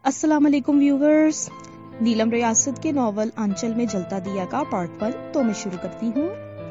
السلام علیکم ویورز، نیلم ریاست کے ناول آنچل میں جلتا دیا کا پارٹ 1 تو میں شروع کرتی ہوں۔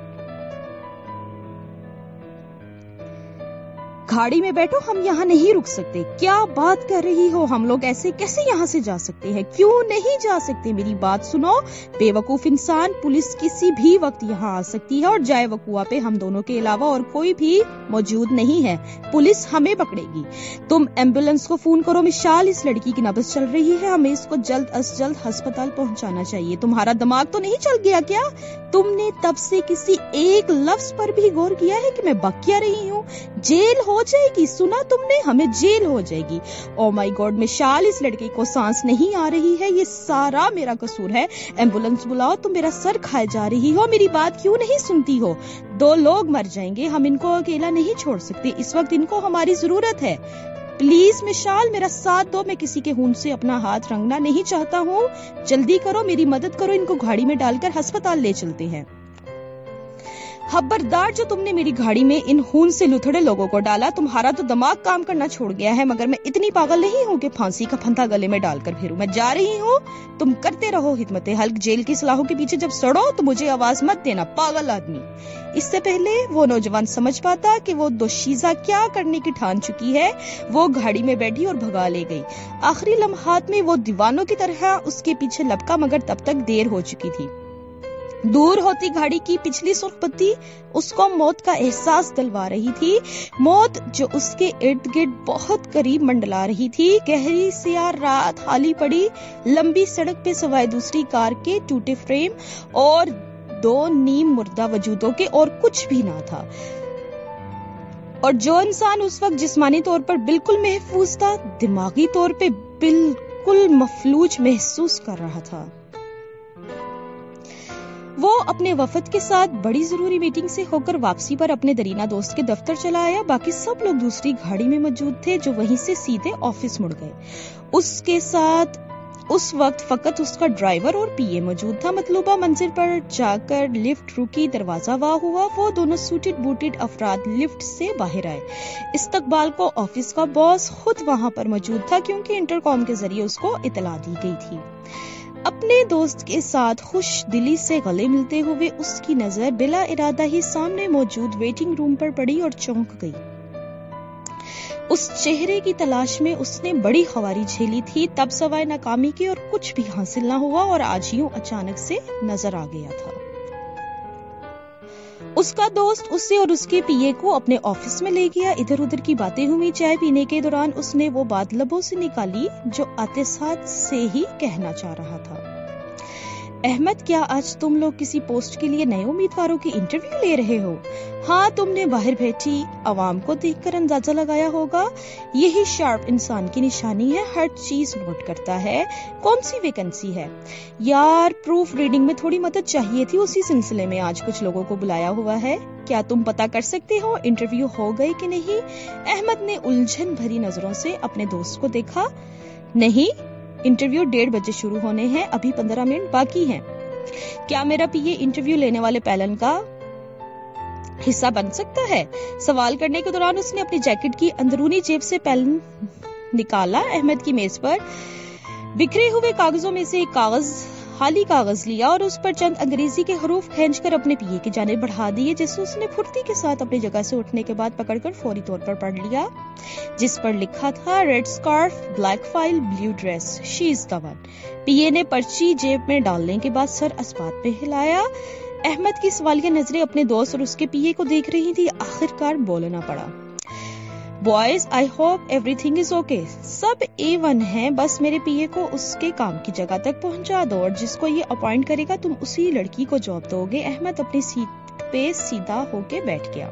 گاڑی میں بیٹھو، ہم یہاں نہیں رک سکتے۔ کیا بات کر رہی ہو؟ ہم لوگ ایسے کیسے یہاں سے جا سکتے ہیں؟ کیوں نہیں جا سکتے؟ میری بات سنو، بے وقوف انسان، پولیس کسی بھی وقت یہاں آ سکتی ہے اور جائے وقوع پہ ہم دونوں کے علاوہ اور کوئی بھی موجود نہیں ہے۔ پولیس ہمیں پکڑے گی۔ تم ایمبولینس کو فون کرو مشال، اس لڑکی کی نبض چل رہی ہے، ہمیں اس کو جلد از جلد ہسپتال پہنچانا چاہیے۔ تمہارا دماغ تو نہیں چل گیا کیا؟ تم نے تب سے کسی ایک لفظ پر بھی غور کیا ہے کہ میں بک کیا رہی ہوں؟ جیل ہو جائے گی، سنا تم نے؟ ہمیں جیل ہو جائے گی۔ او مائی گاڈ مشال، اس لڑکی کو سانس نہیں آ رہی ہے، یہ سارا میرا قصور ہے۔ ایمبولینس بلاؤ، تم میرا سر کھائے جا رہی ہو، میری بات کیوں نہیں سنتی ہو؟ 2 لوگ مر جائیں گے، ہم ان کو اکیلا نہیں چھوڑ سکتے، اس وقت ان کو ہماری ضرورت ہے۔ پلیز مشال، میرا ساتھ دو، میں کسی کے خون سے اپنا ہاتھ رنگنا نہیں چاہتا ہوں۔ جلدی کرو، میری مدد کرو، ان کو گاڑی میں ڈال کر ہسپتال لے چلتے ہیں۔ خبردار، جو تم نے میری گاڑی میں ان خون سے لتھڑے لوگوں کو ڈالا، تمہارا تو دماغ کام کرنا چھوڑ گیا ہے، مگر میں اتنی پاگل نہیں ہوں کہ پھانسی کا پھندا گلے میں ڈال کر پھروں۔ میں جا رہی ہوں، تم کرتے رہو حکمت حلق، جیل کی سلاحوں کے پیچھے جب سڑو تو مجھے آواز مت دینا، پاگل آدمی۔ اس سے پہلے وہ نوجوان سمجھ پاتا کہ وہ دوشیزہ کیا کرنے کی ٹھان چکی ہے، وہ گاڑی میں بیٹھی اور بھگا لے گئی۔ آخری لمحات میں وہ دیوانوں کی طرح اس کے پیچھے لپکا، مگر تب تک دیر ہو چکی تھی۔ دور ہوتی گاڑی کی پچھلی سرخ بتی اس کو موت کا احساس دلوا رہی تھی، موت جو اس کے ارد گرد بہت قریب منڈلا رہی تھی۔ گہری سیاہ رات خالی پڑی، لمبی سڑک پہ سوائے دوسری کار کے ٹوٹے فریم اور 2 نیم مردہ وجودوں کے اور کچھ بھی نہ تھا، اور جو انسان اس وقت جسمانی طور پر بالکل محفوظ تھا، دماغی طور پہ بالکل مفلوج محسوس کر رہا تھا۔ وہ اپنے وفد کے ساتھ بڑی ضروری میٹنگ سے ہو کر واپسی پر اپنے درینہ دوست کے دفتر چلا آیا۔ باقی سب لوگ دوسری گاڑی میں موجود تھے جو وہیں سے سیدھے آفس مڑ گئے۔ اس کے ساتھ اس وقت فقط اس کا ڈرائیور اور پی اے موجود تھا۔ مطلوبہ منزل پر جا کر لفٹ رکی، دروازہ واہ ہوا، وہ دونوں سوٹڈ بوٹڈ افراد لفٹ سے باہر آئے۔ استقبال کو آفس کا باس خود وہاں پر موجود تھا، کیونکہ انٹر کام کے ذریعے اس کو اطلاع دی گئی تھی۔ اپنے دوست کے ساتھ خوش دلی سے گلے ملتے ہوئے اس کی نظر بلا ارادہ ہی سامنے موجود ویٹنگ روم پر پڑی اور چونک گئی۔ اس چہرے کی تلاش میں اس نے بڑی خواری جھیلی تھی، تب سوائے ناکامی کے اور کچھ بھی حاصل نہ ہوا، اور آج یوں اچانک سے نظر آ گیا تھا۔ اس کا دوست اسے اور اس کے پی اے کو اپنے آفس میں لے گیا۔ ادھر ادھر کی باتیں ہوئی۔ چائے پینے کے دوران اس نے وہ بات لبوں سے نکالی جو آتے ساتھ سے ہی کہنا چاہ رہا تھا۔ احمد، کیا آج تم لوگ کسی پوسٹ کے لیے نئے امیدواروں کی انٹرویو لے رہے ہو؟ ہاں، تم نے باہر بیٹھی عوام کو دیکھ کر اندازہ لگایا ہوگا، یہی شارپ انسان کی نشانی ہے، ہر چیز نوٹ کرتا ہے۔ کون سی ویکنسی ہے؟ یار، پروف ریڈنگ میں تھوڑی مدد چاہیے تھی، اسی سلسلے میں آج کچھ لوگوں کو بلایا ہوا ہے۔ کیا تم پتا کر سکتے ہو انٹرویو ہو گئے کہ نہیں؟ احمد نے الجھن بھری نظروں سے اپنے دوست کو دیکھا۔ نہیں، انٹرویو 1:30 بجے شروع ہونے ہیں، ابھی 15 منٹ باقی ہیں۔ کیا میرا پی اے انٹرویو لینے والے پیلن کا حصہ بن سکتا ہے؟ سوال کرنے کے دوران اس نے اپنی جیکٹ کی اندرونی جیب سے پیلن نکالا، احمد کی میز پر بکھرے ہوئے کاغذوں میں سے ایک خالی کاغذ لیا اور اس پر چند انگریزی کے حروف کھینچ کر اپنے پی اے کی جانب بڑھا دیے، جسے اس نے پھرتی کے ساتھ اپنی جگہ سے اٹھنے کے بعد پکڑ کر فوری طور پر پڑھ لیا، جس پر لکھا تھا red scarf, black file, blue dress, she is the one. P A نے پرچی جیب میں ڈالنے کے بعد سر اسبات پہ ہلایا۔ احمد کی سوالیہ نظریں اپنے دوست اور اس کے پی اے کو دیکھ رہی تھی۔ آخرکار بولنا پڑا، boys, I hope everything is okay. سب A1 ہیں، بس میرے پی اے کو اس کے کام کی جگہ تک پہنچا دو، اور جس کو یہ اپوائنٹ کرے گا تم اسی لڑکی کو جاب دو گے۔ احمد اپنی سیٹ پہ سیدھا ہو کے بیٹھ گیا۔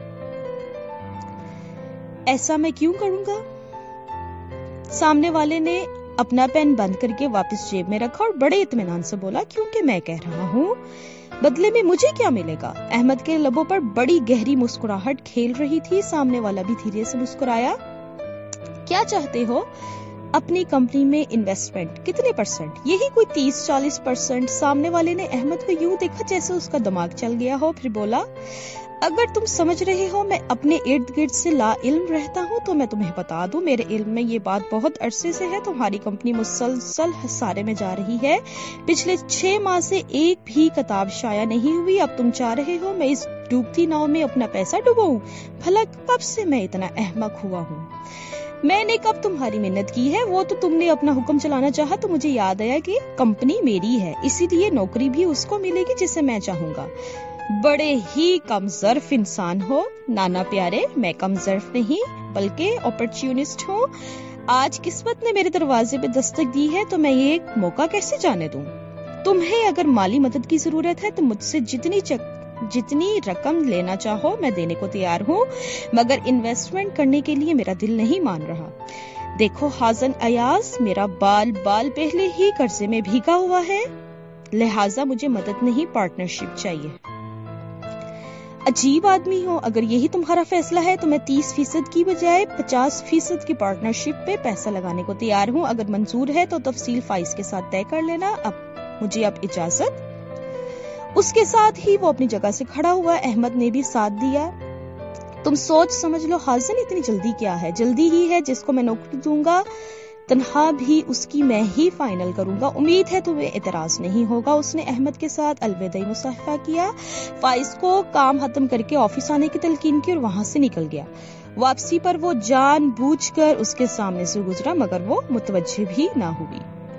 ایسا میں کیوں کروں گا؟ سامنے والے نے اپنا پین بند کر کے واپس جیب میں رکھا اور بڑے اطمینان سے بولا، کیونکہ میں کہہ رہا ہوں۔ بدلے میں مجھے کیا ملے گا؟ احمد کے لبوں پر بڑی گہری مسکراہٹ کھیل رہی تھی۔ سامنے والا بھی دھیرے سے مسکرایا۔ کیا چاہتے ہو؟ اپنی کمپنی میں انویسٹمنٹ کتنے %؟ یہی کوئی 30-40%۔ سامنے والے نے احمد کو یوں دیکھا جیسے اس کا دماغ چل گیا ہو، پھر بولا، اگر تم سمجھ رہے ہو میں اپنے ارد گرد سے لا علم رہتا ہوں تو میں تمہیں بتا دوں میرے علم میں یہ بات بہت عرصے سے ہے. تمہاری کمپنی مسلسل خسارے میں جا رہی ہے. پچھلے 6 ماہ سے ایک بھی کتاب شائع نہیں ہوئی. اب تم چاہ رہے ہو میں اس ڈوبتی ناؤ میں اپنا پیسہ ڈباؤں؟ بھلا کب سے میں اتنا احمق ہوا ہوں؟ میں نے کب تمہاری منت کی ہے؟ وہ تو تم نے اپنا حکم چلانا چاہا تو مجھے یاد آیا کہ کمپنی میری ہے, اسی لیے نوکری بھی اس کو ملے گی جسے میں چاہوں گا. بڑے ہی کم ظرف انسان ہو نانا پیارے. میں کم ظرف نہیں بلکہ اپرچونسٹ ہوں. آج قسمت نے میرے دروازے پہ دستک دی ہے تو میں یہ موقع کیسے جانے دوں؟ تمہیں اگر مالی مدد کی ضرورت ہے تو مجھ سے جتنی رقم لینا چاہو میں دینے کو تیار ہوں, مگر انویسٹمنٹ کرنے کے لیے میرا دل نہیں مان رہا. دیکھو حازن ایاز, میرا بال پہلے ہی قرضے میں بھیگا ہوا ہے, لہٰذا مجھے مدد نہیں پارٹنرشپ چاہیے. عجیب آدمی ہو. اگر یہی تمہارا فیصلہ ہے تو میں 30% کی بجائے 50% کی پارٹنرشپ پہ پیسہ لگانے کو تیار ہوں. اگر منظور ہے تو تفصیل فائز کے ساتھ طے کر لینا. مجھے اب اجازت. اس کے ساتھ ہی وہ اپنی جگہ سے کھڑا ہوا. احمد نے بھی ساتھ دیا. تم سوچ سمجھ لو حازن, اتنی جلدی کیا ہے؟ جلدی ہی ہے. جس کو میں نوکری دوں گا تنہا بھی اس کی میں ہی فائنل کروں گا. امید ہے تمہیں اعتراض نہیں ہوگا. اس نے احمد کے ساتھ الوداعی مصافحہ کیا. فائز کو کام ختم کر کے آفس آنے کی تلقین کی اور وہاں سے نکل گیا. واپسی پر وہ جان بوجھ کر اس کے سامنے سے گزرا مگر وہ متوجہ بھی نہ ہوئی.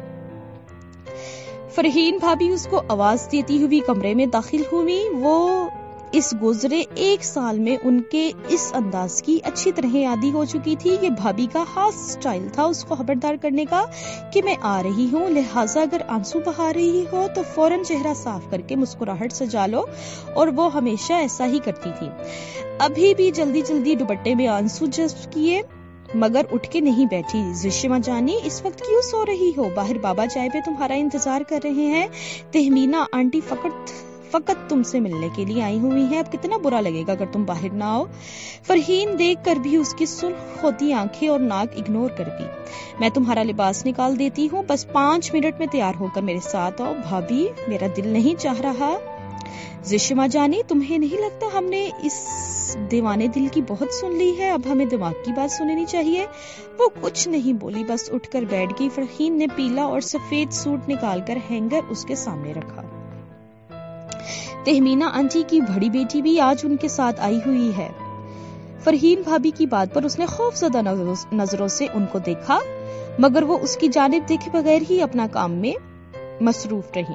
فرحین بھابی اس کو آواز دیتی ہوئی کمرے میں داخل ہوئی. وہ اس گزرے 1 سال میں ان کے اس انداز کی اچھی طرح عادی ہو چکی تھی. یہ بھابی کا خاص سٹائل تھا اس کو خبردار کرنے کا کہ میں آ رہی ہوں, لہٰذا اگر آنسو بہا رہی ہو تو فوراً چہرہ صاف کر کے مسکراہٹ سجا لو, اور وہ ہمیشہ ایسا ہی کرتی تھی. ابھی بھی جلدی دوپٹے میں آنسو جذب کیے مگر اٹھ کے نہیں بیٹھی. زشمہ جانی, اس وقت کیوں سو رہی ہو؟ باہر بابا چائے پہ تمہارا انتظار کر رہے ہیں. تہمینہ آنٹی فقط تم سے ملنے کے لیے آئی ہوئی ہیں. اب کتنا برا لگے گا اگر تم باہر نہ آؤ. فرحین دیکھ کر بھی اس کی سرخ ہوتی آنکھیں اور ناک اگنور کر دی. میں تمہارا لباس نکال دیتی ہوں, بس 5 منٹ میں تیار ہو کر میرے ساتھ آؤ. بھابی, میرا دل نہیں چاہ رہا. زشمہ جانی, تمہیں نہیں لگتا ہم نے اس دیوانے دل کی بہت سن لی ہے؟ اب ہمیں دماغ کی بات سننی چاہیے. وہ کچھ نہیں بولی, بس اٹھ کر بیٹھ گئی. فرحین نے پیلا اور سفید سوٹ نکال کر ہینگر اس کے سامنے رکھا. تہمینہ آنٹی کی بڑی بیٹی بھی آج ان کے ساتھ آئی ہوئی ہے. فرحین بھابی کی بات پر اس نے خوف زدہ نظروں سے ان کو دیکھا مگر وہ اس کی جانب دیکھے بغیر ہی اپنا کام میں مصروف رہی.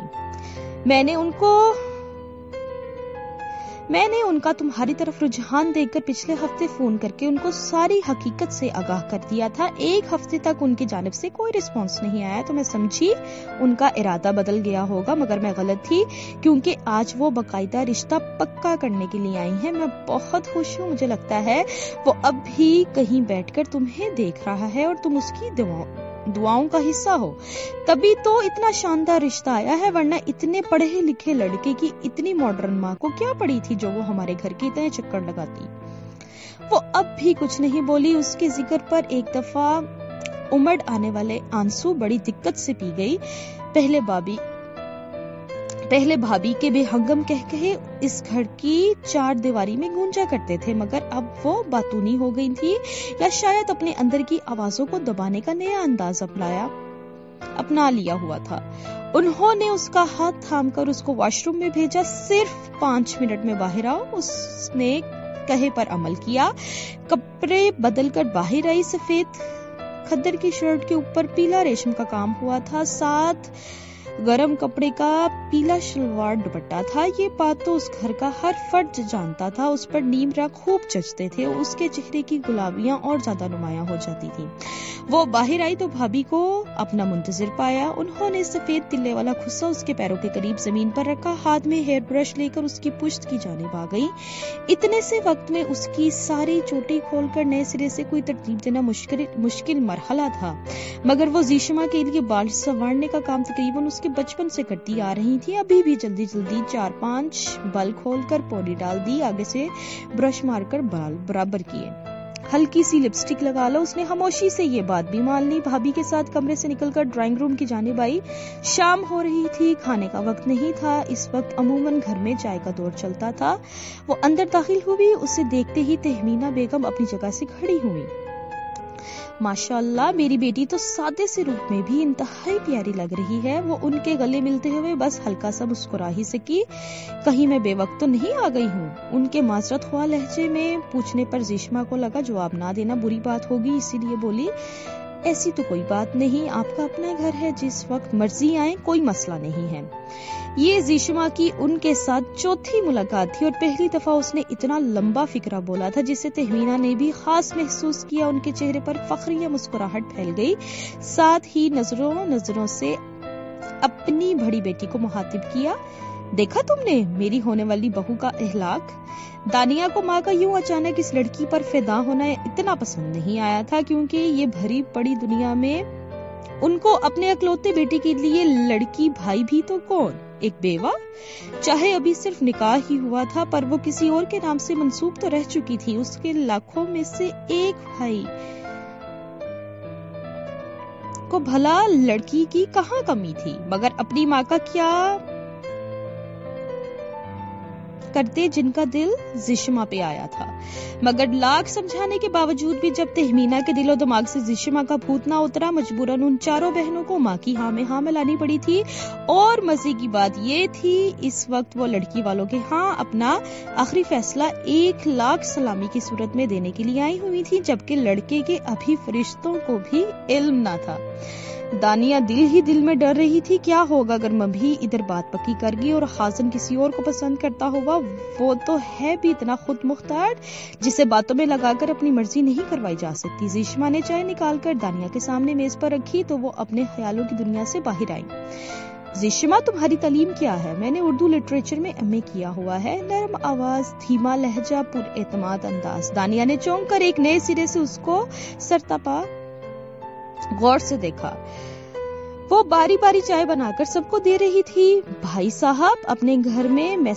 میں نے ان کا تمہاری طرف رجحان دیکھ کر پچھلے ہفتے فون کر کے ان کو ساری حقیقت سے آگاہ کر دیا تھا. 1 ہفتے تک ان کی جانب سے کوئی رسپانس نہیں آیا تو میں سمجھی ان کا ارادہ بدل گیا ہوگا, مگر میں غلط تھی کیونکہ آج وہ باقاعدہ رشتہ پکا کرنے کے لیے آئی ہیں. میں بہت خوش ہوں. مجھے لگتا ہے وہ اب بھی کہیں بیٹھ کر تمہیں دیکھ رہا ہے اور تم اس کی دعاؤں کا حصہ ہو, تبھی تو اتنا شاندار رشتہ آیا ہے, ورنہ اتنے پڑھے لکھے لڑکے کی اتنی ماڈرن ماں کو کیا پڑی تھی جو وہ ہمارے گھر کے اتنے چکر لگاتی. وہ اب بھی کچھ نہیں بولی. اس کے ذکر پر ایک دفعہ امڑ آنے والے آنسو بڑی دقت سے پی گئی. پہلے بھابی کے بے ہنگم کہے اس گھر کی 4 دیواری میں گونجا کرتے تھے, مگر اب وہ باتونی ہو گئی تھی یا شاید اپنے اندر کی آوازوں کو دبانے کا نیا انداز اپنا لیا ہوا تھا. انہوں نے اس کا ہاتھ تھام کر اس کو واش روم میں بھیجا. صرف 5 منٹ میں باہر آؤ. اس نے کہے پر عمل کیا. کپڑے بدل کر باہر آئی. سفید کھدر کی شرٹ کے اوپر پیلا ریشم کا کام ہوا تھا, ساتھ گرم کپڑے کا پیلا شلوار دوپٹہ تھا. یہ بات تو اس گھر کا ہر فرد جانتا تھا. اس پر نیم رنگ خوب جچتے تھے. اس کے چہرے کی گلابیاں اور زیادہ نمایاں ہو جاتی تھی. وہ باہر آئی تو بھابی کو اپنا منتظر پایا. انہوں نے سفید تلے والا خصہ اس کے پیروں کے قریب زمین پر رکھا. ہاتھ میں ہیئر برش لے کر اس کی پشت کی جانب آ گئی. اتنے سے وقت میں اس کی ساری چوٹی کھول کر نئے سرے سے کوئی ترتیب دینا مشکل مرحلہ تھا, مگر وہ زیشما کے لیے بال سنوارنے کا کام تقریباً اس کے بچپن سے کرتی آ رہی تھی. ابھی بھی جلدی 4-5 بال کھول کر پونی ڈال دی. آگے سے برش مار کر بال برابر کیے. ہلکی سی لپسٹک لگا لو۔ اس نے خاموشی سے یہ بات بھی مان لی۔ بھابھی کے ساتھ کمرے سے نکل کر ڈرائنگ روم کی جانب آئی۔ شام ہو رہی تھی، کھانے کا وقت نہیں تھا۔ اس وقت عموماً گھر میں چائے کا دور چلتا تھا۔ وہ اندر داخل ہوئی، اسے دیکھتے ہی تہمینہ بیگم اپنی جگہ سے کھڑی ہوئی۔ ماشاء اللہ، میری بیٹی تو سادے سے روپ میں بھی انتہائی پیاری لگ رہی ہے۔ وہ ان کے گلے ملتے ہوئے بس ہلکا سا مسکرا ہی سکی۔ کہیں میں بے وقت تو نہیں آ گئی ہوں؟ ان کے معذرت خواہ لہجے میں پوچھنے پر زیشما کو لگا جواب نہ دینا بری بات ہوگی، اسی لیے بولی ایسی تو کوئی بات نہیں، آپ کا اپنا گھر ہے، جس وقت مرضی آئیں، کوئی مسئلہ نہیں ہے۔ یہ زیشما کی ان کے ساتھ چوتھی ملاقات تھی اور پہلی دفعہ اس نے اتنا لمبا فقرہ بولا تھا جسے تہمینہ نے بھی خاص محسوس کیا۔ ان کے چہرے پر فخریہ مسکراہٹ پھیل گئی، ساتھ ہی نظروں سے اپنی بڑی بیٹی کو مخاطب کیا۔ دیکھا تم نے میری ہونے والی بہو کا اخلاق؟ دانیہ کو ماں کا یوں اچانک اس لڑکی پر فدا ہونا اتنا پسند نہیں آیا تھا، کیونکہ یہ بھری پڑی دنیا میں ان کو اپنے اکلوتے بیٹے کے لیے لڑکی بھائی بھی تو کون، ایک بیوہ؟ چاہے ابھی صرف نکاح ہی ہوا تھا، پر وہ کسی اور کے نام سے منسوب تو رہ چکی تھی۔ اس کے لاکھوں میں سے ایک بھائی کو بھلا لڑکی کی کہاں کمی تھی؟ مگر اپنی ماں کا کیا کرتے جن کا دل زیشما پہ آیا تھا؟ مگر لاکھ سمجھانے کے باوجود بھی جب تہمینہ کے دل و دماغ سے زیشما کا بھوت نہ اترا، مجبوراً ان چاروں بہنوں کو ماں کی ہاں میں ہاں ملانی پڑی تھی۔ اور مزے کی بات یہ تھی اس وقت وہ لڑکی والوں کے ہاں اپنا آخری فیصلہ 1,00,000 سلامی کی صورت میں دینے کے لیے آئی ہوئی تھی، جبکہ لڑکے کے ابھی فرشتوں کو بھی علم نہ تھا۔ دانیہ دل ہی دل میں ڈر رہی تھی، کیا ہوگا اگر مبھی ادھر بات پکی کر گئی اور حسن کسی اور کو پسند کرتا ہوا؟ وہ تو ہے بھی اتنا خود مختار جسے باتوں میں لگا کر اپنی مرضی نہیں کروائی جا سکتی۔ زیشما نے چائے نکال کر دانیہ کے سامنے میز پر رکھی تو وہ اپنے خیالوں کی دنیا سے باہر آئی۔ زیشما، تمہاری تعلیم کیا ہے؟ میں نے اردو لٹریچر میں ایم اے کیا ہوا ہے۔ نرم آواز، دھیما لہجہ، پر اعتماد انداز۔ دانیہ نے چونک کر ایک نئے سرے سے اس کو سرتاپا غور سے دیکھا۔ وہ باری باری چائے بنا کر سب کو دے رہی تھی۔ بھائی صاحب اپنے گھر میں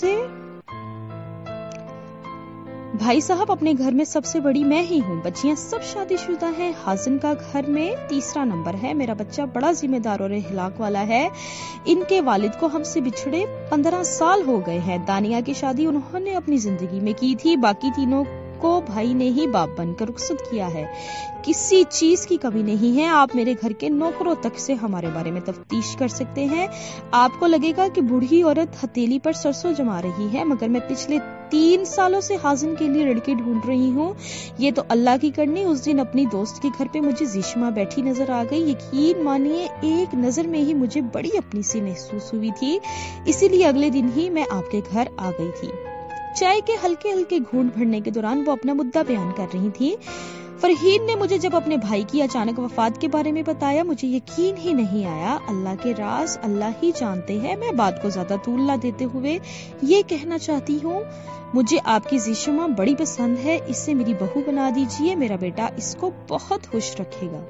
سب سے بڑی میں ہی ہوں، بچیاں سب شادی شدہ ہیں۔ حسن کا گھر میں تیسرا نمبر ہے۔ میرا بچہ بڑا ذمہ دار اور اخلاق والا ہے۔ ان کے والد کو ہم سے بچھڑے 15 سال ہو گئے ہیں۔ دانیہ کی شادی انہوں نے اپنی زندگی میں کی تھی، باقی تینوں کو بھائی نے ہی باپ بن کر رخصت کیا ہے۔ کسی چیز کی کمی نہیں ہے۔ آپ میرے گھر کے نوکروں تک سے ہمارے بارے میں تفتیش کر سکتے ہیں۔ آپ کو لگے گا کہ بوڑھی عورت ہتھیلی پر سرسوں جما رہی ہے، مگر میں پچھلے 3 سالوں سے حسن کے لیے لڑکی ڈھونڈ رہی ہوں۔ یہ تو اللہ کی کرنی۔ اس دن اپنی دوست کے گھر پہ مجھے زیشما بیٹھی نظر آ گئی۔ یقین مانیے ایک نظر میں ہی مجھے بڑی اپنی سی محسوس ہوئی تھی، اسی لیے اگلے دن ہی میں آپ کے گھر آ گئی تھی۔ چائے کے ہلکے ہلکے گھونٹ بھرنے کے دوران وہ اپنا مدعا بیان کر رہی تھی۔ فرحین نے مجھے جب اپنے بھائی کی اچانک وفات کے بارے میں بتایا، مجھے یقین ہی نہیں آیا۔ اللہ کے راز اللہ ہی جانتے ہیں۔ میں بات کو زیادہ طول نہ دیتے ہوئے یہ کہنا چاہتی ہوں، مجھے آپ کی زیشما بڑی پسند ہے، اسے میری بہو بنا دیجئے، میرا بیٹا اس کو بہت خوش رکھے گا۔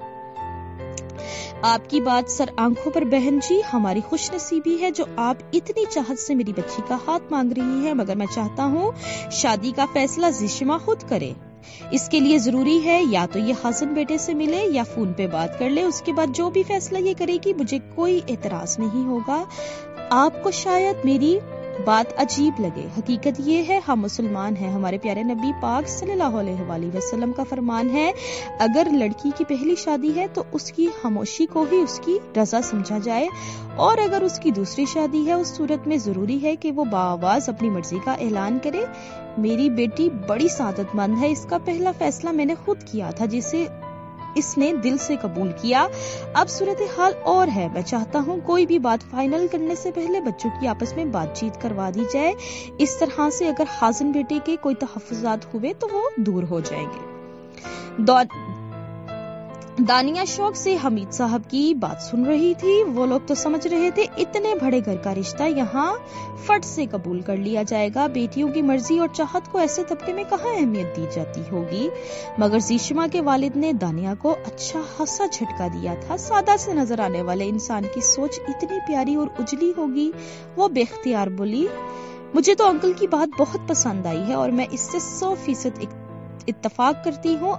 آپ کی بات سر آنکھوں پر بہن جی، ہماری خوش نصیبی ہے جو آپ اتنی چاہت سے میری بچی کا ہاتھ مانگ رہی ہے، مگر میں چاہتا ہوں شادی کا فیصلہ زیشما خود کرے۔ اس کے لیے ضروری ہے یا تو یہ حسن بیٹے سے ملے یا فون پہ بات کر لے، اس کے بعد جو بھی فیصلہ یہ کرے گی مجھے کوئی اعتراض نہیں ہوگا۔ آپ کو شاید میری بات عجیب لگے، حقیقت یہ ہے ہم مسلمان ہیں۔ ہمارے پیارے نبی پاک صلی اللہ علیہ وآلہ وسلم کا فرمان ہے، اگر لڑکی کی پہلی شادی ہے تو اس کی خاموشی کو ہی اس کی رضا سمجھا جائے، اور اگر اس کی دوسری شادی ہے اس صورت میں ضروری ہے کہ وہ باآواز اپنی مرضی کا اعلان کرے۔ میری بیٹی بڑی سعادت مند ہے، اس کا پہلا فیصلہ میں نے خود کیا تھا جسے اس نے دل سے قبول کیا۔ اب صورتحال اور ہے، میں چاہتا ہوں کوئی بھی بات فائنل کرنے سے پہلے بچوں کی آپس میں بات چیت کروا دی جائے، اس طرح سے اگر حسن بیٹے کے کوئی تحفظات ہوئے تو وہ دور ہو جائیں گے۔ دانیہ شوق سے حمید صاحب کی بات سن رہی تھی۔ وہ لوگ تو سمجھ رہے تھے اتنے بڑے گھر کا رشتہ یہاں فٹ سے قبول کر لیا جائے گا، بیٹیوں کی مرضی اور چاہت کو ایسے طبقے میں کہاں اہمیت دی جاتی ہوگی۔ مگر زیشما کے والد نے دانیہ کو اچھا خاصا جھٹکا دیا تھا۔ سادہ سے نظر آنے والے انسان کی سوچ اتنی پیاری اور اجلی ہوگی۔ وہ بے اختیار بولی، مجھے تو انکل کی بات بہت پسند آئی ہے اور میں اس سے 100% اتفاق کرتی ہوں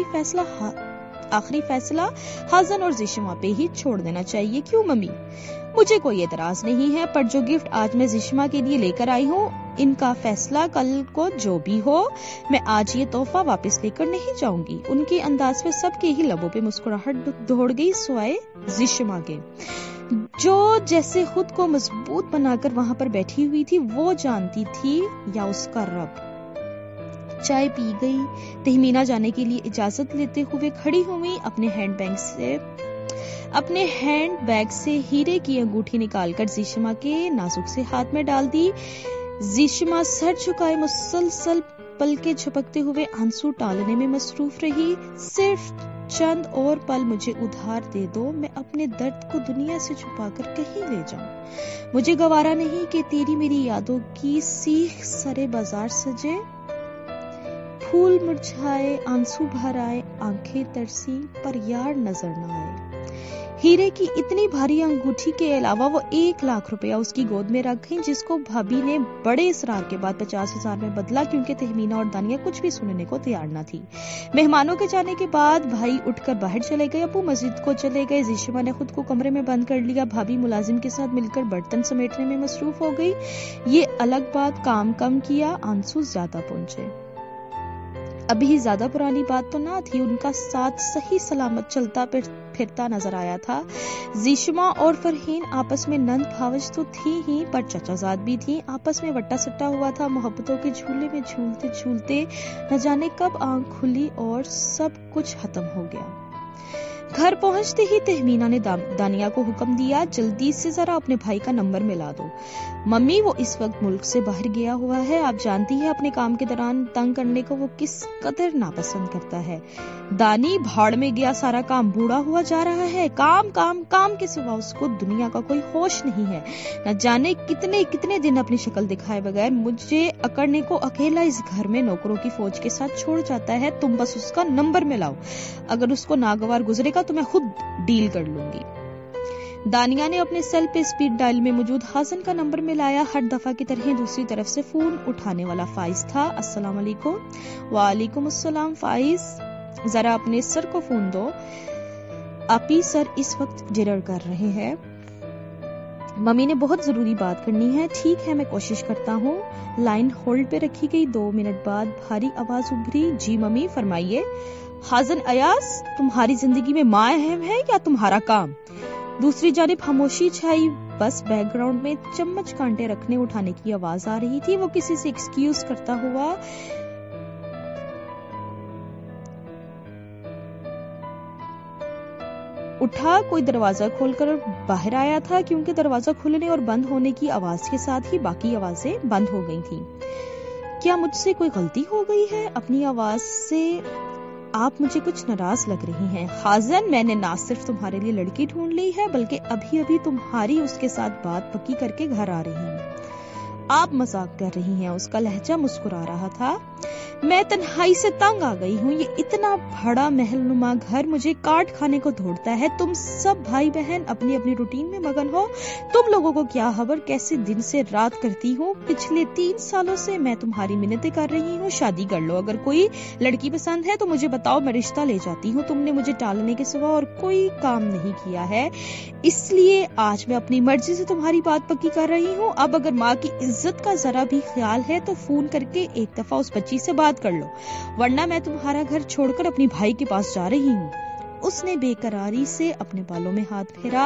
آخری فیصلہ حسن اور زیشما پہ ہی چھوڑ دینا چاہیے. کیوں ممی؟ مجھے کوئی اعتراض نہیں ہے، پر جو گفٹ آج میں زیشما کے لیے لے کر آئی ہوں، ان کا فیصلہ کل کو جو بھی ہو، میں آج یہ تحفہ واپس لے کر نہیں جاؤں گی. ان کے انداز پہ سب کے ہی لبوں پہ مسکراہٹ دوڑ گئی سوائے زیشما کے، جو جیسے خود کو مضبوط بنا کر وہاں پر بیٹھی ہوئی تھی. وہ جانتی تھی یا اس کا رب. چائے پی گئی. تہمینہ جانے کے لیے اجازت لیتے ہوئے کھڑی ہوئی. اپنے ہینڈ بیگ سے ہیرے کی انگوٹھی نکال کر زیشما کے نازک سے ہاتھ میں ڈال دی. زیشما سر جھکائے مسلسل پلکیں جھپکتے ہوئے آنسو ٹالنے میں مصروف رہی. صرف چند اور پل مجھے ادھار دے دو، میں اپنے درد کو دنیا سے چھپا کر کہیں لے جاؤں. مجھے گوارا نہیں کہ تیری میری یادوں کی سیخ سرے بازار سجے. پھول مرجھائے، آنسو بھر آئے، آنکھیں ترسی، پر یار نظر نہ آئے. ہیرے کی اتنی بھاری انگوٹھی کے علاوہ وہ 1,00,000 روپیہ اس کی گود میں رکھ گئی، جس کو بھابی نے بڑے اصرار کے بعد 50,000 میں بدلا، کیونکہ تہمینہ اور دانیہ کچھ بھی سننے کو تیار نہ تھی. مہمانوں کے جانے کے بعد بھائی اٹھ کر باہر چلے گئے. ابو مسجد کو چلے گئے. زیشما نے خود کو کمرے میں بند کر لیا. بھابی ملازم کے ساتھ مل کر برتن سمیٹنے میں مصروف ہو گئی. یہ الگ بات، کام کم کیا، آنسو زیادہ پہنچے. ابھی زیادہ پرانی بات تو نہ تھی، ان کا ساتھ صحیح سلامت چلتا پھرتا نظر آیا تھا. زیشما اور فرحین آپس میں نند بھاوج تو تھی ہی، پر چچا زاد بھی تھی. آپس میں وٹا سٹا ہوا تھا. محبتوں کے جھولے میں جھولتے جھولتے نہ جانے کب آنکھ کھلی اور سب کچھ ختم ہو گیا. گھر پہنچتے ہی تہمینہ نے دانیہ کو حکم دیا، جلدی سے ذرا اپنے بھائی کا نمبر ملا دو. ممی، وہ اس وقت ملک سے باہر گیا ہوا ہے. آپ جانتی ہے اپنے کام کے دوران تنگ کرنے کو وہ کس قدر ناپسند کرتا ہے. دانی، بھاڑ میں گیا سارا کام، بوڑھا ہوا جا رہا ہے. کام کام کام کے سوا اس کو دنیا کا کوئی ہوش نہیں ہے. نہ جانے کتنے دن اپنی شکل دکھائے بغیر مجھے اکڑنے کو اکیلا اس گھر میں نوکروں کی فوج کے ساتھ چھوڑ جاتا ہے. تم بس اس کا نمبر ملاؤ، اگر اس کو ناگوار گزرے گا تو میں خود ڈیل کر لوں گی. دانیہ نے اپنے سیل پہ اسپیڈ ڈائل میں موجود حسن کا نمبر ملایا. ہر دفعہ کی طرح دوسری طرف سے فون اٹھانے والا فائز تھا. السلام علیکم. وعلیکم السلام. فائز، ذرا اپنے سر کو فون دو، آپی سر اس وقت ڈنر کر رہے ہیں. ممی نے بہت ضروری بات کرنی ہے. ٹھیک ہے، میں کوشش کرتا ہوں. لائن ہولڈ پہ رکھی گئی. 2 منٹ بعد بھاری آواز ابھری. جی ممی، فرمائیے. حسن ایاز، تمہاری زندگی میں ماں اہم ہے یا تمہارا کام؟ دوسری جانب خاموشی چھائی. بس بیک گراؤنڈ میں چمچ کانٹے رکھنے اٹھانے کی آواز آ رہی تھی. وہ کسی سے ایکسکیوز کرتا ہوا اٹھا. کوئی دروازہ کھول کر باہر آیا تھا، کیونکہ دروازہ کھلنے اور بند ہونے کی آواز کے ساتھ ہی باقی آوازیں بند ہو گئی تھیں. کیا مجھ سے کوئی غلطی ہو گئی ہے؟ اپنی آواز سے آپ مجھے کچھ ناراض لگ رہی ہیں. حسن، میں نے نہ صرف تمہارے لیے لڑکی ڈھونڈ لی ہے، بلکہ ابھی تمہاری اس کے ساتھ بات پکی کر کے گھر آ رہی ہوں. آپ مذاق کر رہی ہیں؟ اس کا لہجہ مسکرا رہا تھا. میں تنہائی سے تنگ آ گئی ہوں. یہ اتنا بڑا محل نما گھر مجھے کاٹ کھانے کو دھوڑتا ہے. تم سب بھائی بہن اپنی اپنی روٹین میں مگن ہو. تم لوگوں کو کیا خبر کیسے دن سے رات کرتی ہوں. پچھلے 3 سالوں سے میں تمہاری منتیں کر رہی ہوں، شادی کر لو. اگر کوئی لڑکی پسند ہے تو مجھے بتاؤ، میں رشتہ لے جاتی ہوں. تم نے مجھے ٹالنے کے سوا اور کوئی کام نہیں کیا ہے، اس لیے آج میں اپنی مرضی سے تمہاری بات پکی کر رہی ہوں. اب اگر ماں کی عزت کا ذرا بھی خیال ہے تو فون کر کے ایک دفعہ اس بچی سے بات کر لو، ورنہ میں تمہارا گھر چھوڑ کر اپنی بھائی کے پاس جا رہی ہوں. اس نے بے قراری سے اپنے بالوں میں ہاتھ پھیرا.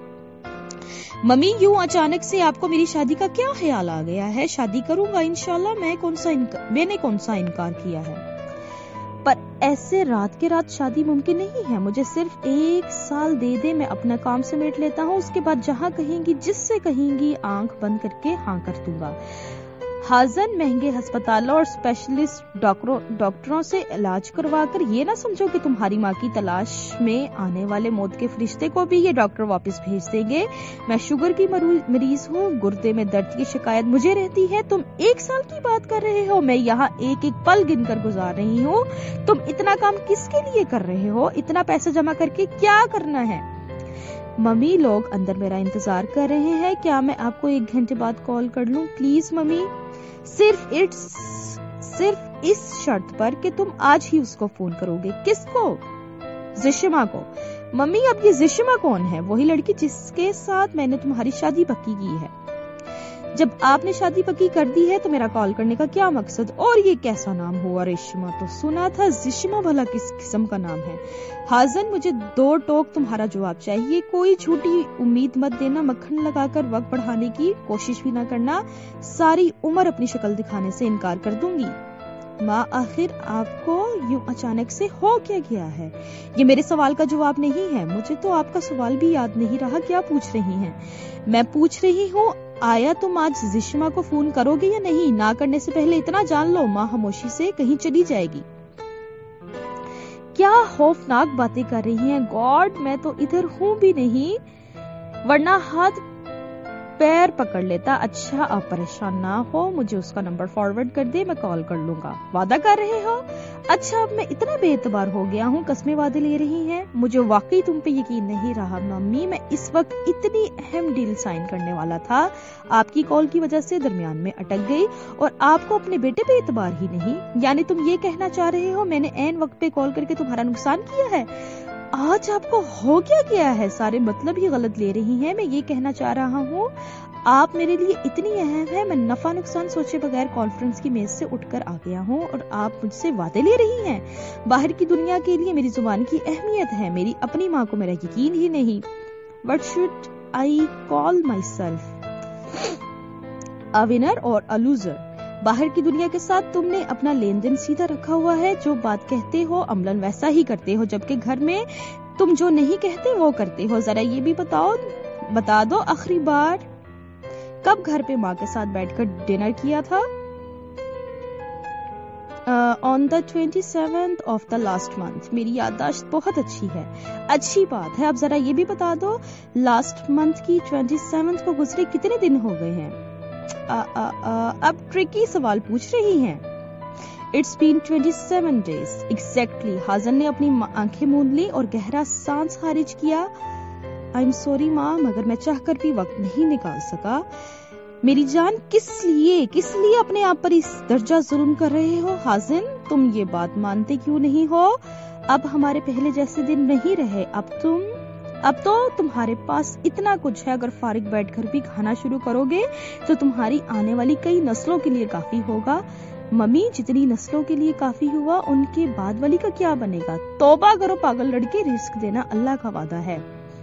ممی، یوں اچانک سے آپ کو میری شادی کا کیا خیال آ گیا ہے؟ شادی کروں گا انشاءاللہ. میں نے کون سا انکار کیا ہے؟ پر ایسے رات کے رات شادی ممکن نہیں ہے. مجھے صرف 1 سال دے، میں اپنا کام سمیٹ لیتا ہوں. اس کے بعد جہاں کہیں گی، جس سے کہیں گی، آنکھ بند کر کے ہاں کر دوں گا. حسن، مہنگے ہسپتالوں اور اسپیشلسٹ ڈاکٹروں سے علاج کروا کر یہ نہ سمجھو کہ تمہاری ماں کی تلاش میں آنے والے موت کے فرشتے کو بھی یہ ڈاکٹر واپس بھیج دیں گے. میں شوگر کی مریض ہوں، گردے میں درد کی شکایت مجھے رہتی ہے. تم 1 سال کی بات کر رہے ہو؟ میں یہاں ایک پل گن کر گزار رہی ہوں. تم اتنا کام کس کے لیے کر رہے ہو؟ اتنا پیسہ جمع کر کے کیا کرنا ہے؟ ممی، لوگ اندر میرا انتظار کر رہے ہیں. کیا میں آپ کو 1 گھنٹے بعد کال کر لوں؟ Please mummy. صرف اس شرط پر کہ تم آج ہی اس کو فون کرو گے۔ کس کو؟ زشما کو۔ ممی اب یہ زشما کون ہے؟ وہی لڑکی جس کے ساتھ میں نے تمہاری شادی پکی کی ہے۔ جب آپ نے شادی پکی کر دی ہے تو میرا کال کرنے کا کیا مقصد؟ اور یہ کیسا نام ہوا؟ ریشما تو سنا تھا، زشما بھلا کس قسم کا نام ہے؟ حازن مجھے 2 ٹوک تمہارا جواب چاہیے، کوئی جھوٹی امید مت دینا، مکھن لگا کر وقت بڑھانے کی کوشش بھی نہ کرنا، ساری عمر اپنی شکل دکھانے سے انکار کر دوں گی۔ ماں آخر آپ کو یوں اچانک سے ہو کیا گیا ہے؟ یہ میرے سوال کا جواب نہیں ہے، مجھے تو آپ کا سوال بھی یاد نہیں رہا، کیا پوچھ رہی ہیں؟ میں پوچھ رہی ہوں آیا تم آج زشما کو فون کرو گے یا نہیں؟ نہ کرنے سے پہلے اتنا جان لو، ماں خاموشی سے کہیں چلی جائے گی۔ کیا خوفناک باتیں کر رہی ہیں؟ گاڈ میں تو ادھر ہوں بھی نہیں، ورنہ ہاتھ پیر پکڑ لیتا۔ اچھا آپ پریشان نہ ہو، مجھے اس کا نمبر فارورڈ کر دے، میں کال کر لوں گا۔ وعدہ کر رہے ہو؟ اچھا اب میں اتنا بے اعتبار ہو گیا ہوں، قسمیں وعدے لے رہی ہیں؟ مجھے واقعی تم پہ یقین نہیں رہا ممی، میں اس وقت اتنی اہم ڈیل سائن کرنے والا تھا، آپ کی کال کی وجہ سے درمیان میں اٹک گئی، اور آپ کو اپنے بیٹے پہ اعتبار ہی نہیں؟ یعنی تم یہ کہنا چاہ رہے ہو میں نے عین وقت پہ کال کر کے تمہارا نقصان کیا ہے؟ آج آپ کو ہو کیا گیا ہے؟ سارے مطلب ہی غلط لے رہی ہیں۔ میں یہ کہنا چاہ رہا ہوں آپ میرے لیے اتنی اہم ہے، میں نفع نقصان سوچے بغیر کانفرنس کی میز سے اٹھ کر آ گیا ہوں، اور آپ مجھ سے وعدے لے رہی ہیں؟ باہر کی دنیا کے لیے میری زبان کی اہمیت ہے، میری اپنی ماں کو میرا یقین ہی نہیں۔ What should I call myself? A winner or a loser؟ باہر کی دنیا کے ساتھ تم نے اپنا لین دین سیدھا رکھا ہوا ہے، جو بات کہتے ہو عملاً ویسا ہی کرتے ہو، جبکہ گھر میں تم جو نہیں کہتے وہ کرتے ہو۔ ذرا یہ بھی بتا دو آخری بار کب گھر پہ ماں کے ساتھ بیٹھ کر ڈنر کیا تھا؟ On the 27th of the last month۔ میری یادداشت بہت اچھی ہے۔ اچھی بات ہے، اب ذرا یہ بھی بتا دو لاسٹ منتھ کی 27th کو گزرے کتنے دن ہو گئے ہیں؟ اب ٹرکی سوال پوچھ رہی ہیں۔ It's been 27 days exactly۔ حازن نے اپنی آنکھیں موند لی اور گہرا سانس خارج کیا۔ I'm sorry ماں، مگر میں چاہ کر بھی وقت نہیں نکال سکا۔ میری جان کس لیے اپنے آپ پر اس درجہ ظلم کر رہے ہو؟ حازن تم یہ بات مانتے کیوں نہیں ہو؟ اب ہمارے پہلے جیسے دن نہیں رہے، اب تو تمہارے پاس اتنا کچھ ہے، اگر فارغ بیٹھ کر بھی کھانا شروع کرو گے تو تمہاری آنے والی کئی نسلوں کے لیے کافی ہوگا۔ ممی جتنی نسلوں کے لیے کافی ہوا ان کے بعد والی کا کیا بنے گا؟ توبہ کرو پاگل لڑکے، رزق دینا اللہ کا وعدہ ہے۔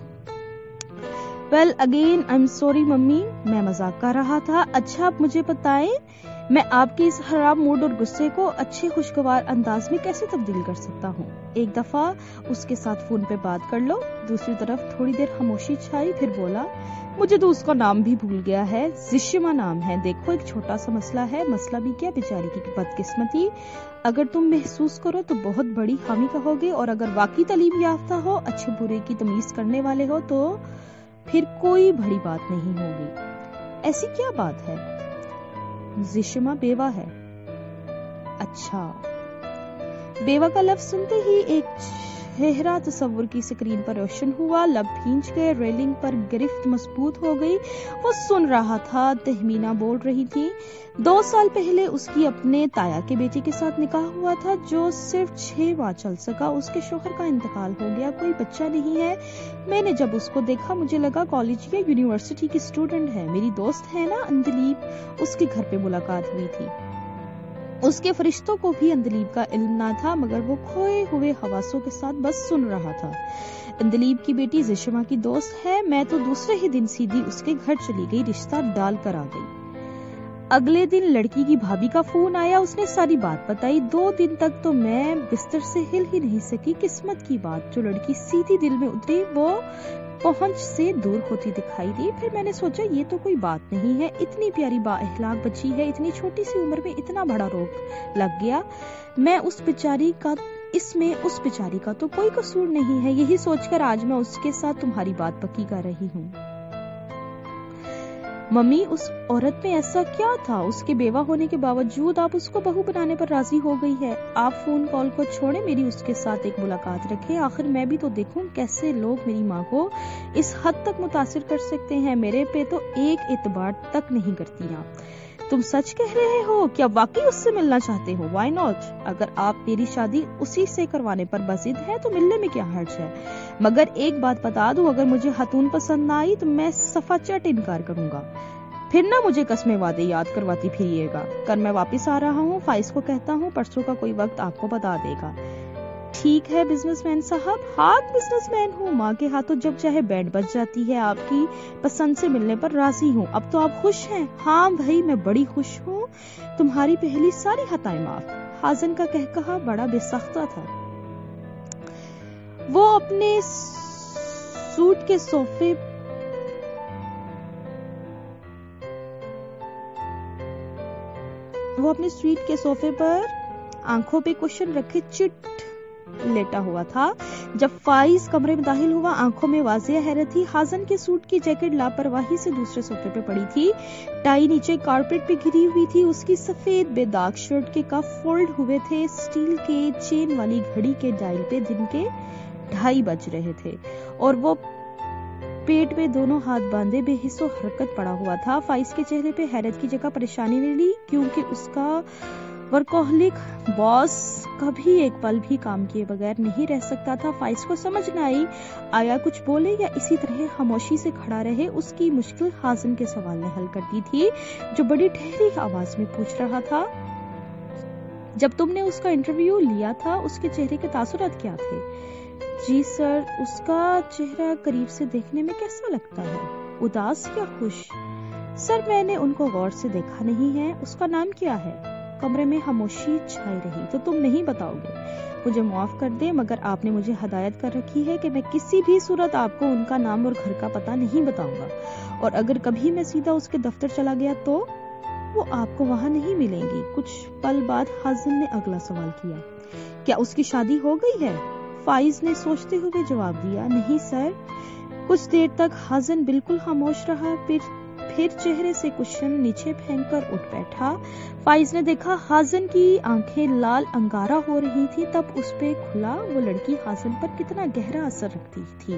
Well again I'm sorry mummy, میں مذاق کر رہا تھا۔ اچھا آپ مجھے بتائیں میں آپ کے اس خراب موڈ اور غصے کو اچھے خوشگوار انداز میں کیسے تبدیل کر سکتا ہوں؟ ایک دفعہ اس کے ساتھ فون پہ بات کر لو۔ دوسری طرف تھوڑی دیر خاموشی چھائی، پھر بولا مجھے تو اس کا نام بھی بھول گیا ہے، زشما نام ہے۔ دیکھو ایک چھوٹا سا مسئلہ ہے، مسئلہ بھی کیا، بیچاری کی بدقسمتی۔ اگر تم محسوس کرو تو بہت بڑی خامی کہو گے، اور اگر واقعی تعلیم یافتہ ہو، اچھے برے کی تمیز کرنے والے ہو تو پھر کوئی بڑی بات نہیں ہوگی۔ ایسی کیا بات ہے؟ زشما بیوہ ہے۔ اچھا۔ بیوہ کا لفظ سنتے ہی ایک چہرہ تصور کی سکرین پر روشن ہوا، لب بھینچ گئے، ریلنگ پر گرفت مضبوط ہو گئی۔ وہ سن رہا تھا، تہمینہ بول رہی تھی۔ 2 سال پہلے اس کی اپنے تایا کے بیٹے کے ساتھ نکاح ہوا تھا، جو صرف 6 ماہ چل سکا۔ اس کے شوہر کا انتقال ہو گیا، کوئی بچہ نہیں ہے۔ میں نے جب اس کو دیکھا مجھے لگا کالج یا یونیورسٹی کی اسٹوڈنٹ ہے۔ میری دوست ہے نا اندلیب، اس کے گھر پہ ملاقات ہوئی تھی۔ اس کے فرشتوں کو بھی اندلیب کا علم نہ تھا، مگر وہ کھوئے ہوئے حواسوں کے ساتھ بس سن رہا تھا۔ اندلیب کی بیٹی زشما کی دوست ہے۔ میں تو دوسرے ہی دن سیدھی اس کے گھر چلی گئی، رشتہ ڈال کر آ گئی۔ اگلے دن لڑکی کی بھابھی کا فون آیا، اس نے ساری بات بتائی۔ 2 دن تک تو میں بستر سے ہل ہی نہیں سکی۔ قسمت کی بات، جو لڑکی سیدھی دل میں اتری وہ پہنچ سے دور ہوتی دکھائی دی۔ پھر میں نے سوچا یہ تو کوئی بات نہیں ہے، اتنی پیاری با اخلاق بچی ہے، اتنی چھوٹی سی عمر میں اتنا بڑا روگ لگ گیا۔ اس بیچاری کا تو کوئی قصور نہیں ہے۔ یہی سوچ کر آج میں اس کے ساتھ تمہاری بات پکی کر رہی ہوں۔ ممی اس عورت میں ایسا کیا تھا؟ اس کے بیوہ ہونے کے باوجود آپ اس کو بہو بنانے پر راضی ہو گئی ہے۔ آپ فون کال کو چھوڑیں، میری اس کے ساتھ ایک ملاقات رکھیں، آخر میں بھی تو دیکھوں کیسے لوگ میری ماں کو اس حد تک متاثر کر سکتے ہیں۔ میرے پہ تو ایک اعتبار تک نہیں کرتی آپ۔ تم سچ کہہ رہے ہو؟ کیا واقعی اس سے ملنا چاہتے ہو؟ Y not? اگر آپ میری شادی اسی سے کروانے پر بضد ہیں تو ملنے میں کیا حرج ہے؟ مگر ایک بات بتا دوں، اگر مجھے خاتون پسند نہ آئی تو میں صفا چٹ انکار کروں گا، پھر نہ مجھے قسمیں وعدے یاد کرواتی پھریے گا۔ کل میں واپس آ رہا ہوں، فائز کو کہتا ہوں پرسوں کا کوئی وقت آپ کو بتا دے گا۔ ٹھیک ہے بزنس مین صاحب۔ ہاں بزنس مین ہوں، ماں کے ہاتھوں جب چاہے بینڈ بج جاتی ہے۔ آپ کی پسند سے ملنے پر راضی ہوں۔ اب تو آپ خوش ہیں؟ ہاں بھائی میں بڑی خوش ہوں، تمہاری پہلی ساری خطائیں معاف۔ حسن کا کہا بڑا بے ساختہ تھا۔ وہ اپنے سوٹ کے صوفے پر آنکھوں پہ کشن رکھے چٹ لیٹا ہوا تھا۔ جب فائز کمرے میں داخل ہوا آنکھوں میں واضح حیرت تھی۔ حسن کے سوٹ کی جیکٹ لاپرواہی سے دوسرے صوفے پہ پڑی تھی، ٹائی نیچے کارپیٹ پہ گری ہوئی تھی، اس کی سفید بے داغ شرٹ کے کف فولڈ ہوئے تھے، سٹیل کے چین والی گھڑی کے ڈائل پہ دن کے 2:30 بج رہے تھے، اور وہ پیٹ میں دونوں ہاتھ باندھے بے حس و حرکت پڑا ہوا تھا۔ فائز کے چہرے پہ حیرت کی جگہ پریشانی ملی، کیونکہ اس کا ورکوہولک باس کبھی ایک پل بھی کام کیے بغیر نہیں رہ سکتا تھا۔ فائز کو سمجھ نہ آئی آیا کچھ بولے یا اسی طرح خاموشی سے کھڑا رہے۔ اس کی مشکل حسن کے سوال نے حل کر دی تھی، جو بڑی ٹھہری آواز میں پوچھ رہا تھا، جب تم نے اس کا انٹرویو لیا تھا اس کے چہرے کے تاثرات کیا تھے؟ جی سر، اس کا چہرہ قریب سے دیکھنے میں کیسا لگتا ہے؟ اداس یا خوش؟ سر میں نے ان کو غور سے دیکھا نہیں ہے۔ اس کا نام کیا ہے؟ کمرے میں خاموشی چھائی رہی۔ تو تم نہیں بتاؤ گے؟ مجھے معاف کر دیں مگر آپ نے مجھے ہدایت کر رکھی ہے کہ میں کسی بھی صورت آپ کو ان کا نام اور گھر کا پتہ نہیں بتاؤں گا، اور اگر کبھی میں سیدھا اس کے دفتر چلا گیا تو وہ آپ کو وہاں نہیں ملیں گی۔ کچھ پل بعد حسن نے اگلا سوال کیا، کیا اس کی شادی ہو گئی ہے؟ فائز نے سوچتے ہوئے جواب دیا، نہیں سر۔ کچھ دیر تک حسن بالکل خاموش رہا، پھر چہرے سے کشن نیچے پھینک کر اٹھ بیٹھا۔ فائز نے دیکھا حسن کی آنکھیں لال انگارہ ہو رہی تھی، تب اس پہ کھلا وہ لڑکی حسن پر کتنا گہرا اثر رکھتی تھی۔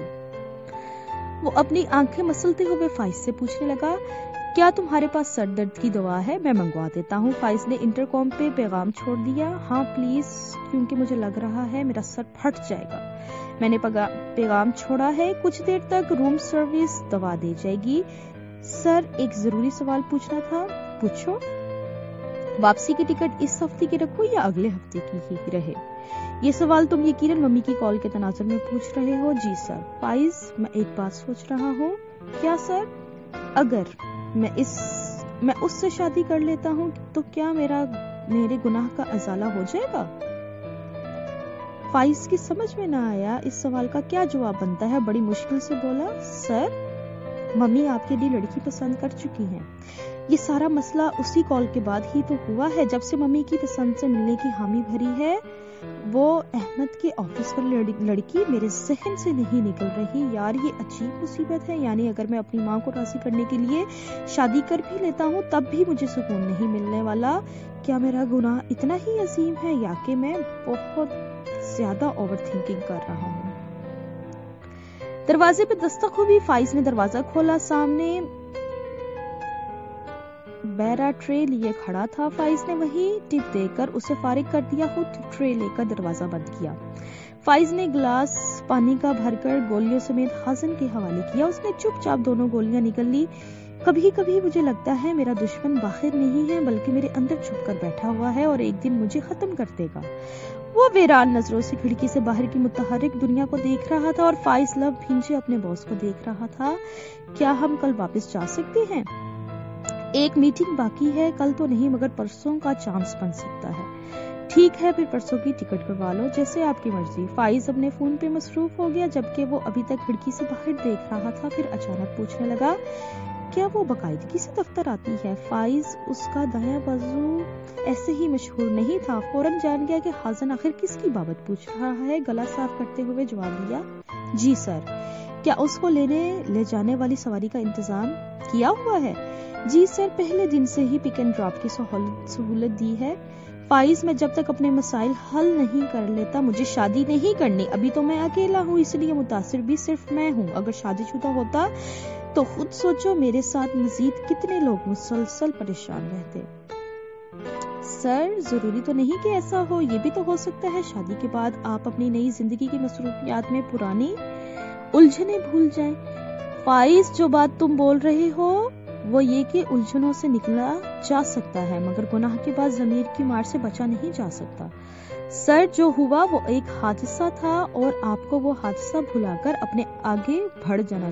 وہ اپنی آنکھیں مسلتے ہوئے فائز سے پوچھنے لگا، کیا تمہارے پاس سر درد کی دوا ہے؟ میں منگوا دیتا ہوں۔ فائز نے انٹرکام پہ پیغام چھوڑ دیا، ہاں پلیز، کیونکہ مجھے لگ رہا ہے میرا سر پھٹ جائے گا۔ میں نے پیغام چھوڑا ہے، کچھ دیر تک روم سروس دوا دے جائے گی۔ سر ایک ضروری سوال پوچھنا تھا۔ پوچھو۔ واپسی کی ٹکٹ اس ہفتے کی رکھو یا اگلے ہفتے کی ہی رہے؟ یہ سوال تم یقیناً ممی کی کال کے تناظر میں پوچھ رہے ہو؟ جی سر۔ فائز میں ایک بات سوچ رہا ہوں۔ کیا سر؟ اگر میں اس سے شادی کر لیتا ہوں تو کیا میرے گناہ کا ازالہ ہو جائے گا؟ فائز کی سمجھ میں نہ آیا اس سوال کا کیا جواب بنتا ہے، بڑی مشکل سے بولا، سر ممی آپ کے لیے لڑکی پسند کر چکی ہیں۔ یہ سارا مسئلہ اسی کال کے بعد ہی تو ہوا ہے، جب سے ممی کی پسند سے ملنے کی حامی بھری ہے۔ وہ احمد کے آفس پر لڑکی میرے ذہن سے نہیں نکل رہی۔ یار یہ عجیب مصیبت ہے، یعنی اگر میں اپنی ماں کو راضی کرنے کے لیے شادی کر بھی لیتا ہوں تب بھی مجھے سکون نہیں ملنے والا۔ کیا میرا گناہ اتنا ہی عظیم ہے یا کہ میں بہت زیادہ اوور تھنکنگ کر رہا ہوں؟ دروازے پہ دستک ہوئی، فائز نے دروازہ کھولا، سامنے بیرا ٹرے لیے کھڑا تھا۔ فائز نے وہی ٹپ دے کر اسے فارغ کر دیا، خود ٹرے لے کر دروازہ بند کیا۔ فائز نے گلاس پانی کا بھر کر گولیوں سمیت حسن کے حوالے کیا۔ اس نے چپ چاپ دونوں گولیاں نکل لی۔ کبھی کبھی مجھے لگتا ہے میرا دشمن باہر نہیں ہے بلکہ میرے اندر چھپ کر بیٹھا ہوا ہے اور ایک دن مجھے ختم کر دے گا۔ وہ ویران نظروں سے کھڑکی سے باہر کی متحرک دنیا کو دیکھ رہا تھا اور فائز لب بھینچے اپنے باس کو دیکھ رہا تھا۔ کیا ہم کل واپس جا سکتے ہیں؟ ایک میٹنگ باقی ہے، کل تو نہیں مگر پرسوں کا چانس بن سکتا ہے۔ ٹھیک ہے پھر پرسوں کی ٹکٹ کروا لو، جیسے آپ کی مرضی۔ فائز اپنے فون پہ مصروف ہو گیا، جبکہ وہ ابھی تک کھڑکی سے باہر دیکھ رہا تھا، پھر اچانک پوچھنے لگا، کیا وہ باقاعدگی سے دفتر آتی ہے؟ فائز اس کا دایاں بازو ایسے ہی مشہور نہیں تھا، فوراً جان گیا کہ حسن آخر کس کی بابت پوچھ رہا ہے۔ گلا صاف کرتے ہوئے جواب دیا، جی سر۔ کیا اس کو لے جانے والی سواری کا انتظام کیا ہوا ہے؟ جی سر، پہلے دن سے ہی پک اینڈ ڈراپ کی سہولت دی ہے۔ فائز میں جب تک اپنے مسائل حل نہیں کر لیتا مجھے شادی نہیں کرنی۔ ابھی تو میں اکیلا ہوں، اس لیے متاثر بھی صرف میں ہوں۔ اگر شادی شدہ ہوتا تو خود سوچو میرے ساتھ مزید کتنے لوگ مسلسل پریشان رہتے۔ سر ضروری تو نہیں کہ ایسا ہو، یہ بھی تو ہو سکتا ہے شادی کے بعد آپ اپنی نئی زندگی کی مصروفیات میں پرانی الجھنیں بھول جائیں۔ فائز، جو بات تم بول رہے ہو وہ یہ کہ الجھنوں سے نکلا جا سکتا ہے مگر گناہ کے بعد ضمیر کی مار سے بچا نہیں جا سکتا۔ سر، جو ہوا وہ ایک حادثہ تھا اور آپ کو وہ حادثہ بھلا کر آگے بڑھ جانا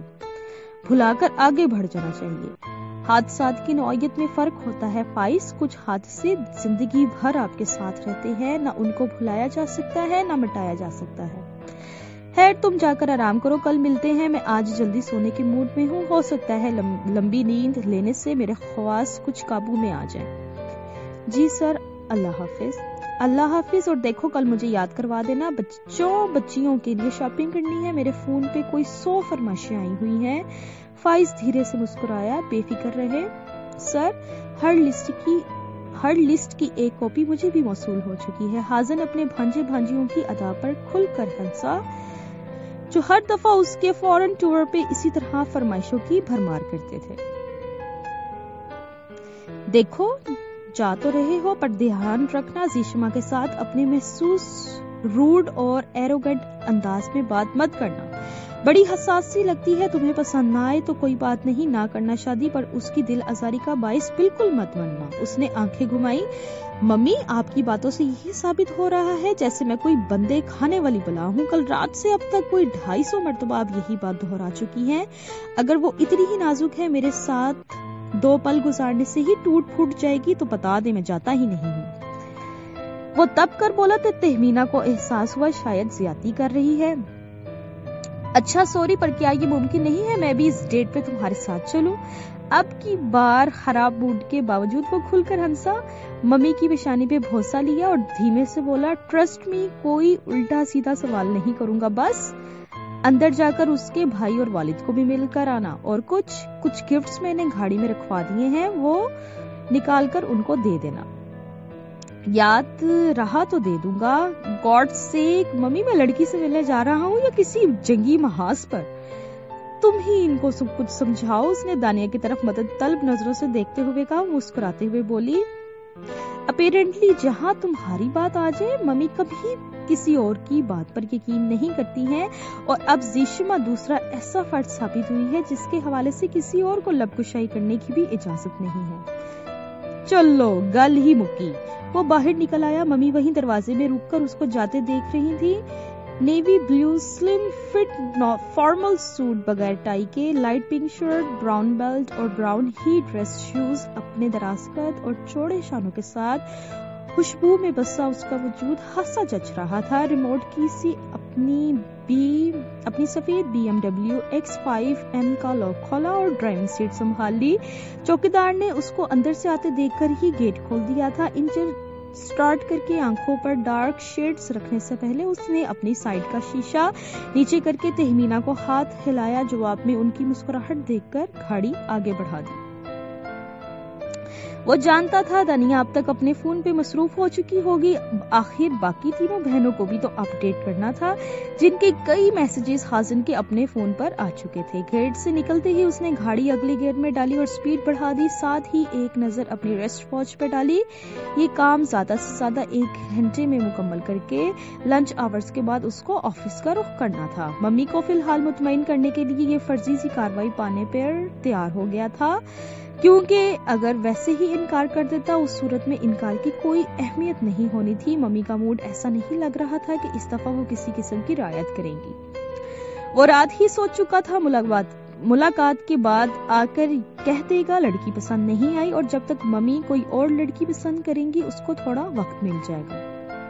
چاہیے۔ حادثات کی نوعیت میں فرق ہوتا ہے فائز، کچھ حادثے زندگی بھر آپ کے ساتھ رہتے ہیں، نہ ان کو بھلایا جا سکتا ہے نہ مٹایا جا سکتا ہے۔ خیر، تم جا کر آرام کرو، کل ملتے ہیں۔ میں آج جلدی سونے کے موڈ میں ہوں، ہو سکتا ہے لمبی نیند لینے سے میرے خواص کچھ قابو میں آ جائیں۔ جی سر، اللہ حافظ۔ اللہ حافظ، اور دیکھو کل مجھے یاد کروا دینا، بچیوں کے لیے شاپنگ کرنی ہے، میرے فون پہ کوئی 100 فرمائشیں آئی ہوئی ہیں۔ فائز دھیرے سے مسکرایا، بے فکر رہے سر، ہر لسٹ کی ایک کاپی مجھے بھی موصول ہو چکی ہے۔ حازن اپنے بھانجے بھانجیوں کی ادا پر کھل کر ہنسا، جو ہر دفعہ اس کے فورن ٹور پہ اسی طرح فرمائشوں کی بھرمار کرتے تھے۔ دیکھو جا تو رہے ہو پر دھیان رکھنا زیشما کے ساتھ اپنے محسوس روڈ اور ایروگنٹ انداز میں بات مت کرنا، بڑی حساس سی لگتی ہے، تمہیں پسند نہ آئے تو کوئی بات نہیں، نہ کرنا شادی، پر اس کی دل آزاری کا باعث بالکل مت بننا۔ اس نے آنکھیں گھمائی۔ ممی، آپ کی باتوں سے یہی ثابت ہو رہا ہے جیسے میں کوئی بندے کھانے والی بلا ہوں، کل رات سے اب تک کوئی 250 مرتبہ آپ یہی بات دہرا چکی ہیں، اگر وہ اتنی ہی نازک ہے میرے ساتھ 2 پل گزارنے سے ہی ٹوٹ پھوٹ جائے گی تو بتا دے میں جاتا ہی نہیں ہوں۔ وہ تب کر بولا تو تہمینہ کو احساس ہوا شاید زیادتی کر رہی ہے۔ اچھا سوری، پر کیا یہ ممکن نہیں ہے میں بھی اس ڈیٹ پہ تمہارے ساتھ چلوں؟ اب کی بار خراب موڈ کے باوجود وہ کھل کر ہنسا، ممی کی پیشانی پہ بھونسا لیا اور دھیمے سے بولا، ٹرسٹ می، کوئی الٹا سیدھا سوال نہیں کروں گا، بس اندر جا کر اس کے بھائی اور والد کو بھی مل کر آنا، اور کچھ گفٹس میں نے گاڑی میں رکھوا دیے ہیں، وہ نکال کر ان کو دے دینا، یاد رہا تو دے دوں گا۔ گاڈ سیک ممی، میں لڑکی سے ملنے جا رہا ہوں یا کسی جنگی محاذ پر؟ تم ہی ان کو سب کچھ سمجھاؤ۔ اس نے دانیہ کی طرف مدد طلب نظروں سے دیکھتے ہوئے کہا، مسکراتے ہوئے بولی، اپیرنٹلی جہاں تمہاری بات آ جائے، ممی کبھی کسی اور کی بات پر یقین نہیں کرتی ہیں، اور اب زیشما دوسرا ایسا فرد ثابت ہوئی ہے جس کے حوالے سے کسی اور کو لب کشائی کرنے کی بھی اجازت نہیں ہے۔ چلو گل ہی مکی۔ وہ باہر نکل آیا، ممی وہیں دروازے میں رک کر اس کو جاتے دیکھ رہی تھی۔ Navy blue slim fit formal suit بغیر ٹائی کے، light pink shirt, brown belt اور براؤن ہی ڈریس شوز، اپنے دراز قد اور چوڑے شانوں کے ساتھ خوشبو میں بسا اس کا وجود خاصا جچ رہا تھا۔ ریموٹ کی سی اپنی سفید BMW X5M کا لاک کھولا اور ڈرائیونگ سیٹ سنبھال لی۔ چوکیدار نے اس کو اندر سے آتے دیکھ کر ہی گیٹ کھول دیا تھا۔ انجن سٹارٹ کر کے آنکھوں پر ڈارک شیڈز رکھنے سے پہلے اس نے اپنی سائیڈ کا شیشہ نیچے کر کے تہمینہ کو ہاتھ ہلایا، جواب میں ان کی مسکراہٹ دیکھ کر گاڑی آگے بڑھا دی۔ وہ جانتا تھا دانیہ اب تک اپنے فون پہ مصروف ہو چکی ہوگی، آخر باقی تینوں بہنوں کو بھی تو اپ ڈیٹ کرنا تھا، جن کے کئی میسیجز حازن کے اپنے فون پر آ چکے تھے۔ گیٹ سے نکلتے ہی اس نے گاڑی اگلے گیئر میں ڈالی اور سپیڈ بڑھا دی، ساتھ ہی ایک نظر اپنی ریسٹ واچ پہ ڈالی۔ یہ کام زیادہ سے زیادہ 1 گھنٹے میں مکمل کر کے لنچ آورز کے بعد اس کو آفس کا رخ کرنا تھا۔ ممی کو فی الحال مطمئن کرنے کے لیے یہ فرضی سی کارروائی پانے پر تیار ہو گیا تھا، کیونکہ اگر ویسے ہی انکار کر دیتا اس صورت میں انکار کی کوئی اہمیت نہیں ہونی تھی۔ ممی کا موڈ ایسا نہیں لگ رہا تھا کہ اس دفعہ وہ کسی قسم کی رعایت کریں گی۔ وہ رات ہی سوچ چکا تھا ملاقات کے بعد آ کر کہہ دے گا لڑکی پسند نہیں آئی، اور جب تک ممی کوئی اور لڑکی پسند کریں گی اس کو تھوڑا وقت مل جائے گا۔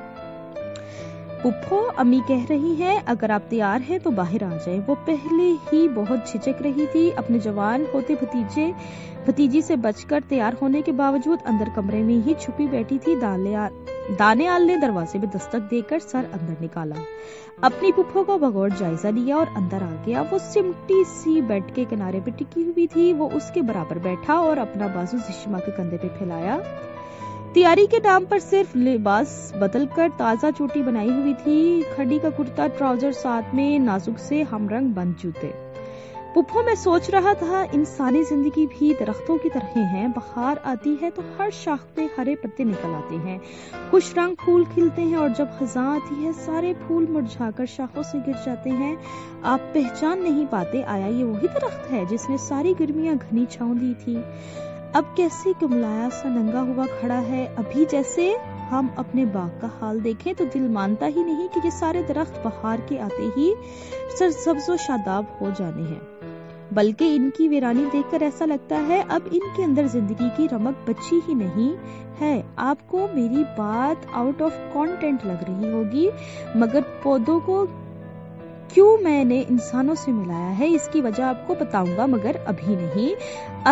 پپھو، امی کہہ رہی ہیں اگر آپ تیار ہیں تو باہر آ جائیں۔ وہ پہلے ہی بہت جھجک رہی تھی، اپنے جوان ہوتے بھتیجی سے بچ کر تیار ہونے کے باوجود اندر کمرے میں ہی چھپی بیٹھی تھی۔ دانیال نے دروازے میں دستک دے کر سر اندر نکالا، اپنی پپھو کو بغور جائزہ لیا اور اندر آ گیا۔ وہ سمٹی سی بیڈ کے کنارے پہ ٹکی ہوئی تھی، وہ اس کے برابر بیٹھا اور اپنا بازو زیشما کے کندھے پہ پھیلایا۔ تیاری کے نام پر صرف لباس بدل کر تازہ چوٹی بنائی ہوئی تھی، کھڈی کا کرتا، ٹراؤزر، ساتھ میں نازک سے ہم رنگ بند جوتے۔ پپھو میں سوچ رہا تھا انسانی زندگی بھی درختوں کی طرح ہیں، بہار آتی ہے تو ہر شاخ پہ ہرے پتے نکل آتے ہیں، خوش رنگ پھول کھلتے ہیں، اور جب خزاں آتی ہے سارے پھول مرجھا کر شاخوں سے گر جاتے ہیں۔ آپ پہچان نہیں پاتے آیا یہ وہی درخت ہے جس نے ساری گرمیاں گھنی چھاؤں دی تھی؟ اب کیسے کملایا سا ننگا ہوا کھڑا ہے، ابھی جیسے ہم اپنے باغ کا حال دیکھیں تو دل مانتا ہی نہیں کہ یہ سارے درخت بہار کے آتے ہی سرسبز و شاداب ہو جانے ہیں، بلکہ ان کی ویرانی دیکھ کر ایسا لگتا ہے اب ان کے اندر زندگی کی رمق بچی ہی نہیں ہے۔ آپ کو میری بات آؤٹ آف کانٹینٹ لگ رہی ہوگی، مگر پودوں کو کیوں میں نے انسانوں سے ملایا ہے اس کی وجہ آپ کو بتاؤں گا، مگر ابھی نہیں۔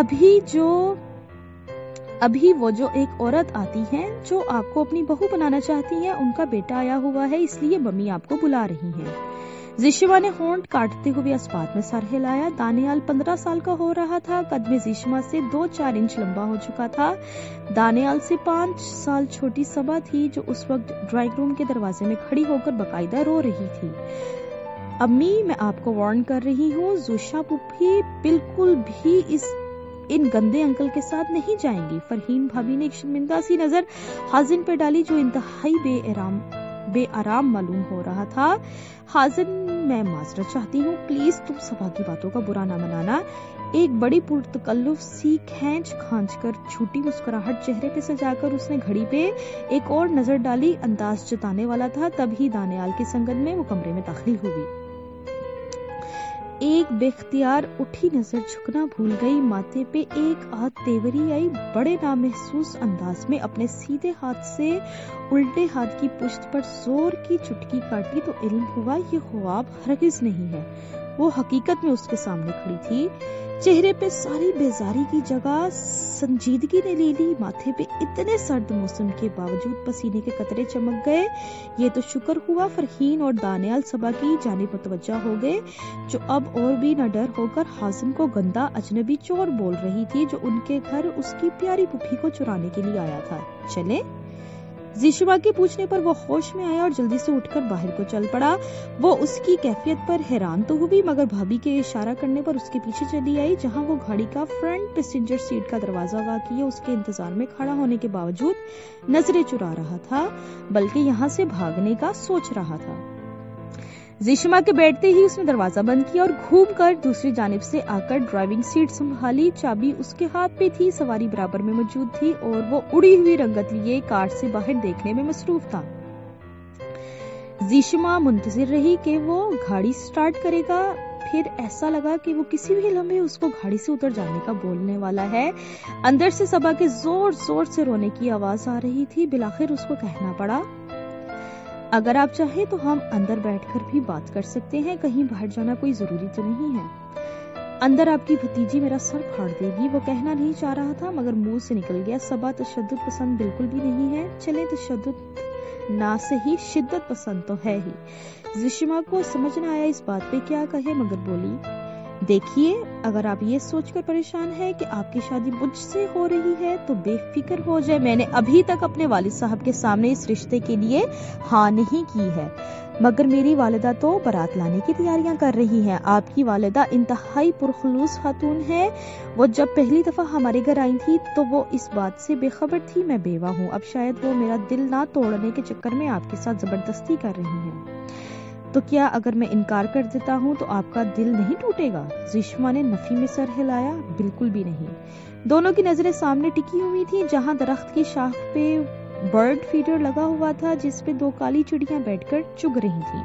ابھی وہ جو ایک عورت آتی ہیں جو آپ کو اپنی بہو بنانا چاہتی ہیں، ان کا بیٹا آیا ہوا ہے، اس لیے ممی آپ کو بلا رہی ہیں۔ زیشما نے ہونٹ کاٹتے ہوئے اس بات میں سر ہلایا۔ دانیال 15 سال کا ہو رہا تھا، قد میں زیشما سے 2-4 انچ لمبا ہو چکا تھا۔ دانیال سے 5 سال چھوٹی صبا تھی جو اس وقت ڈرائنگ روم کے دروازے میں کھڑی ہو کر باقاعدہ رو رہی تھی۔ امی میں آپ کو وارن کر رہی ہوں، زوشا پپھی بالکل بھی ان گندے انکل کے ساتھ نہیں جائیں گی۔ فرحین بھابی نے ایک شرمندہ سی نظر حازن پہ ڈالی جو انتہائی بے آرام معلوم ہو رہا تھا۔ حازن میں معذرت چاہتی ہوں، پلیز تم صبا کی باتوں کا برا نہ منانا۔ ایک بڑی پرتکلف سی کھینچ کر چھوٹی مسکراہٹ چہرے پہ سجا کر اس نے گھڑی پہ ایک اور نظر ڈالی، انداز جتانے والا تھا۔ تبھی دانیال کی سنگت میں وہ کمرے میں داخل ہوئی۔ ایک بے اختیار اٹھی نظر جھکنا بھول گئی، ماتھے پہ ایک آدھ تیوری آئی، بڑے نامحسوس انداز میں اپنے سیدھے ہاتھ سے الٹے ہاتھ کی پشت پر زور کی چٹکی کاٹی تو علم ہوا یہ خواب ہرگز نہیں ہے، وہ حقیقت میں اس کے سامنے کھڑی تھی۔ چہرے پہ ساری بیزاری کی جگہ سنجیدگی نے لے لی، ماتھے پہ اتنے سرد موسم کے باوجود پسینے کے قطرے چمک گئے۔ یہ تو شکر ہوا فرحین اور دانیال صبا کی جانب متوجہ ہو گئے، جو اب اور بھی نہ ڈر ہو کر حازم کو گندا اجنبی چور بول رہی تھی جو ان کے گھر اس کی پیاری پپھی کو چرانے کے لیے آیا تھا۔ چلے؟ زیشما کے پوچھنے پر وہ ہوش میں آیا اور جلدی سے اٹھ کر باہر کو چل پڑا۔ وہ اس کی کیفیت پر حیران تو ہوئی، مگر بھابی کے اشارہ کرنے پر اس کے پیچھے چلی آئی، جہاں وہ گاڑی کا فرنٹ پیسنجر سیٹ کا دروازہ واقع ہے اس کے انتظار میں کھڑا ہونے کے باوجود نظریں چرا رہا تھا، بلکہ یہاں سے بھاگنے کا سوچ رہا تھا۔ زیشما کے بیٹھتے ہی اس نے دروازہ بند کیا اور گھوم کر دوسری جانب سے آ کر ڈرائیونگ سیٹ سنبھالی۔ چابی اس کے ہاتھ پہ تھی، سواری برابر میں موجود تھی اور وہ اڑی ہوئی رنگت لیے کار سے باہر دیکھنے میں مصروف تھا۔ زیشما منتظر رہی کہ وہ گاڑی سٹارٹ کرے گا، پھر ایسا لگا کہ وہ کسی بھی لمحے اس کو گاڑی سے اتر جانے کا بولنے والا ہے۔ اندر سے صبا کے زور زور سے رونے کی آواز آ رہی تھی۔ بالآخر اس کو کہنا پڑا، اگر آپ چاہیں تو ہم اندر بیٹھ کر بھی بات کر سکتے ہیں، کہیں باہر جانا کوئی ضروری تو نہیں ہے۔ اندر آپ کی بھتیجی میرا سر پھاڑ دے گی، وہ کہنا نہیں چاہ رہا تھا مگر منہ سے نکل گیا۔ صبا تشدد پسند بالکل بھی نہیں ہے، چلے تشدد نہ صحیح شدت پسند تو ہے ہی۔ زیشما کو سمجھ نہ آیا اس بات پہ کیا کہے، مگر بولی، دیکھیے اگر آپ یہ سوچ کر پریشان ہیں کہ آپ کی شادی مجھ سے ہو رہی ہے تو بے فکر ہو جائے، میں نے ابھی تک اپنے والد صاحب کے سامنے اس رشتے کے لیے ہاں نہیں کی ہے، مگر میری والدہ تو بارات لانے کی تیاریاں کر رہی ہیں۔ آپ کی والدہ انتہائی پرخلوص خاتون ہے، وہ جب پہلی دفعہ ہمارے گھر آئی تھی تو وہ اس بات سے بے خبر تھی میں بیوہ ہوں، اب شاید وہ میرا دل نہ توڑنے کے چکر میں آپ کے ساتھ زبردستی کر رہی ہیں، تو کیا اگر میں انکار کر دیتا ہوں تو آپ کا دل نہیں ٹوٹے گا؟ زیشما نے نفی میں سر ہلایا، بالکل بھی نہیں۔ دونوں کی نظریں سامنے ٹکی ہوئی تھی، جہاں درخت کی شاخ پہ برڈ فیڈر لگا ہوا تھا جس پہ 2 کالی چڑیاں بیٹھ کر چگ رہی تھیں۔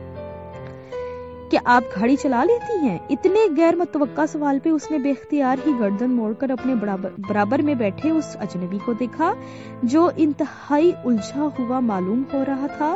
کیا آپ گاڑی چلا لیتی ہیں؟ اتنے غیر متوقع سوال پہ اس نے بے اختیار ہی گردن موڑ کر اپنے برابر میں بیٹھے اس اجنبی کو دیکھا جو انتہائی الجھا ہوا معلوم ہو رہا تھا۔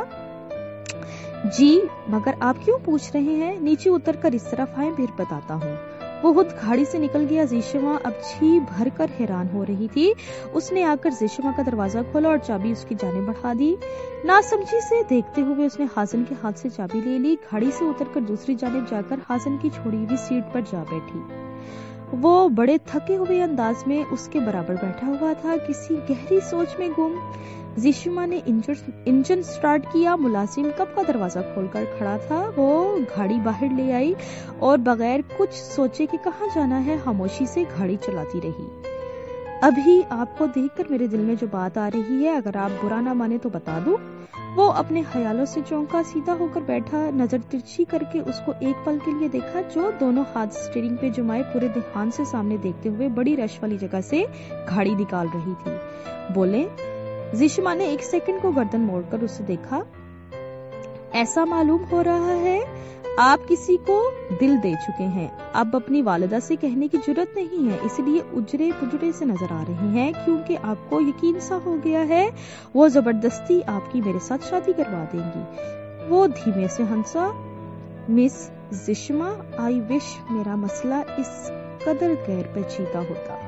جی، مگر آپ کیوں پوچھ رہے ہیں؟ نیچے اتر کر اس طرف آئیں، پھر بتاتا ہوں۔ وہ خود گاڑی سے نکل گیا۔ زیشما اب جی بھر کر حیران ہو رہی تھی۔ اس نے آ کر زیشما کا دروازہ کھولا اور چابی اس کی جانب بڑھا دی۔ ناسمجھی سے دیکھتے ہوئے اس نے حازن کے ہاتھ سے چابی لے لی، گاڑی سے اتر کر دوسری جانب جا کر حازن کی چھوڑی ہوئی سیٹ پر جا بیٹھی۔ وہ بڑے تھکے ہوئے انداز میں اس کے برابر بیٹھا ہوا تھا، کسی گہری سوچ میں گم۔ जिशुमा ने इंजन स्टार्ट किया। मुलाजिम कब का दरवाजा खोलकर खड़ा था। वो घड़ी बाहर ले आई और बगैर कुछ सोचे कि कहाँ जाना है खामोशी से घड़ी चलाती रही। अभी आपको देखकर मेरे दिल में जो बात आ रही है, अगर आप बुरा ना माने तो बता दूं। वो अपने ख्यालों से चौंका, सीधा होकर बैठा, नजर तिरछी करके उसको एक पल के लिए देखा, जो दोनों हाथ स्टीयरिंग पे जुमाए पूरे ध्यान से सामने देखते हुए बड़ी रश वाली जगह से घड़ी निकाल रही थी। बोले। जिशुमा ने एक सेकंड को गर्दन मोड़कर उसे देखा। ऐसा मालूम हो रहा है आप किसी को दिल दे चुके हैं। अब अपनी वालिदा से कहने की जुर्रत नहीं है, इसलिए उजरे पुजरे से नजर आ रही हैं, क्योंकि आपको यकीन सा हो गया है वो जबरदस्ती आपकी मेरे साथ शादी करवा देंगी। वो धीमे से हंसा। मिस जिशुमा, आई विश मेरा मसला इस कदर गैर पेचीदा होता।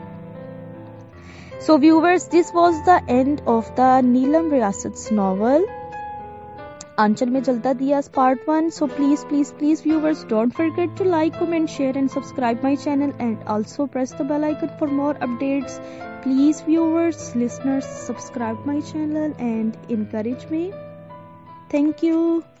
So viewers, this was the end of the Neelam Riyasat's novel Aanchal Mein Jalta Diya's part 1. So please viewers, don't forget to like, comment, share and subscribe my channel, and also press the bell icon for more updates. Please viewers, listeners, subscribe my channel and encourage me. Thank you.